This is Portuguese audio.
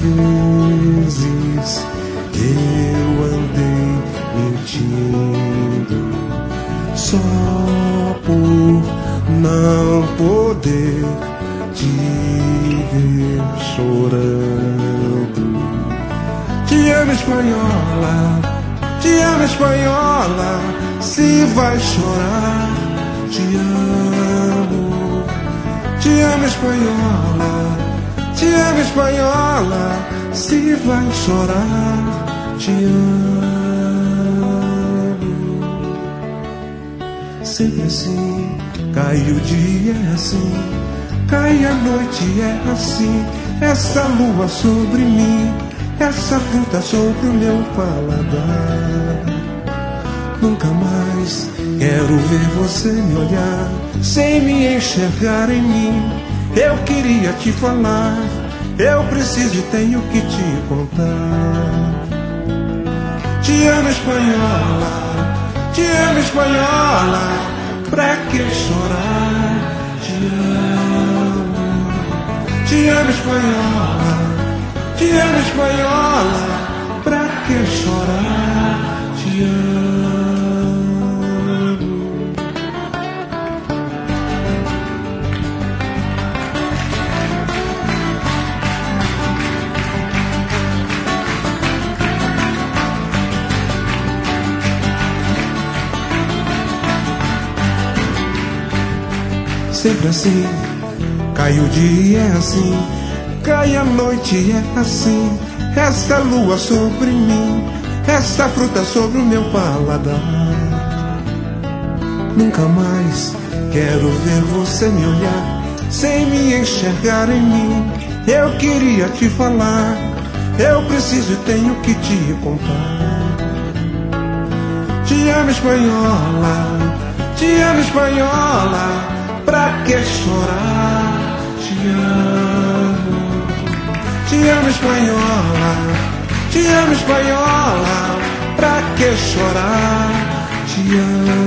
vezes eu andei mentindo só por não poder te ver chorando. Te amo, espanhola, te amo, espanhola, se vai chorar, te amo. Te amo, espanhola, te amo, espanhola, se vai chorar, te amo. Sempre assim, cai o dia é assim, cai a noite é assim. Essa lua sobre mim, essa fruta sobre o meu paladar. Nunca mais quero ver você me olhar sem me enxergar em mim. Eu queria te falar, eu preciso e tenho que te contar. Te amo, espanhola, te amo, espanhola, pra que chorar? Te amo, espanhola, te amo, espanhola, pra que chorar? Te amo. Sempre assim, cai o dia é assim, cai a noite é assim. Essa lua sobre mim, essa fruta sobre o meu paladar. Nunca mais quero ver você me olhar sem me enxergar em mim. Eu queria te falar, eu preciso e tenho que te contar. Te amo, espanhola, te amo, espanhola, pra que chorar? Te amo. Te amo, espanhola, te amo, espanhola, pra que chorar? Te amo.